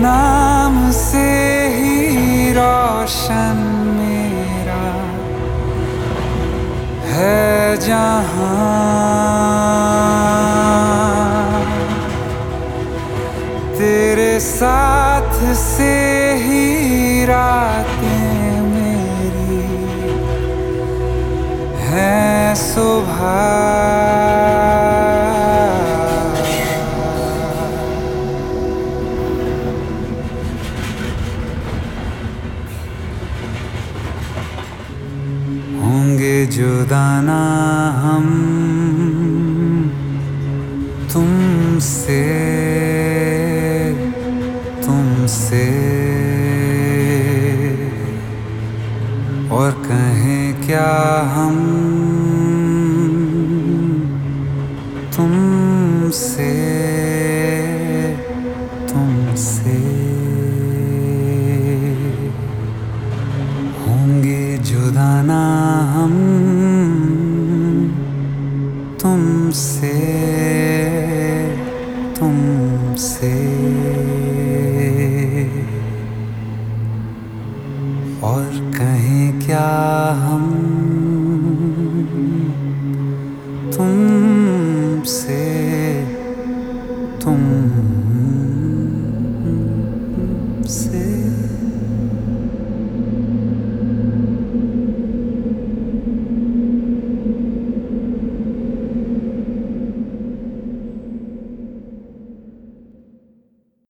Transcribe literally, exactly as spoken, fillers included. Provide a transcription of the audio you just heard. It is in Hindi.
नाम से ही रोशन मेरा है जहां। तेरे साथ से ही रातें मेरी हैं सुबह। होंगे जुदा ना हम तुमसे, तुमसे, और कहें क्या हम तुमसे, तुमसे। होंगे जुदा ना हम तुमसे, तुमसे, और कहें क्या हम तुमसे, तुमसे।